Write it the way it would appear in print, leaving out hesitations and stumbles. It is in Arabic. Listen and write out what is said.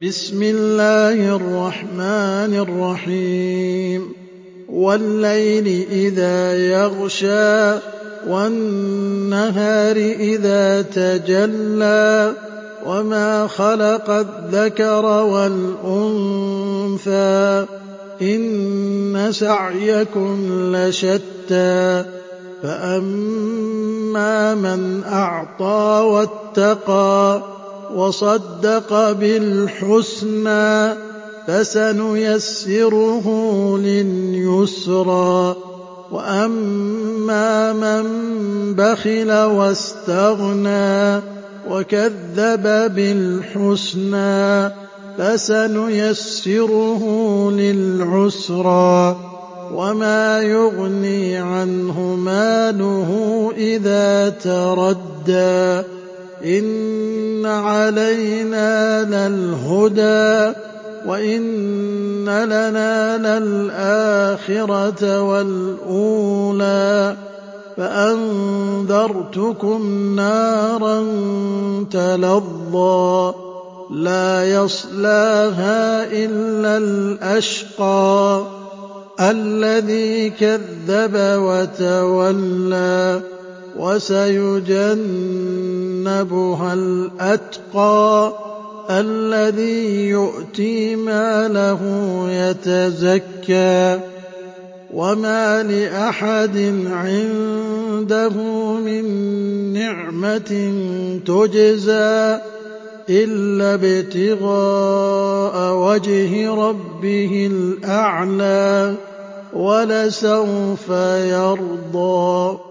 بسم الله الرحمن الرحيم والليل إذا يغشى والنهار إذا تجلى وما خلق الذكر والأنثى إن سعيكم لشتى فأما من أعطى واتقى وصدق بالحسنى فسنيسره لليسرى وأما من بخل واستغنى وكذب بالحسنى فسنيسره للعسرى وما يغني عنه ماله إذا تردى إن علينا للهدى وإن لنا للآخرة والأولى فأنذرتكم نارا تلظى لا يصلاها إلا الأشقى الذي كذب وتولى وسيجنبها الأتقى الذي يؤتي ماله يتزكى وما لأحد عنده من نعمة تجزى إلا ابتغاء وجه ربه الأعلى ولسوف يرضى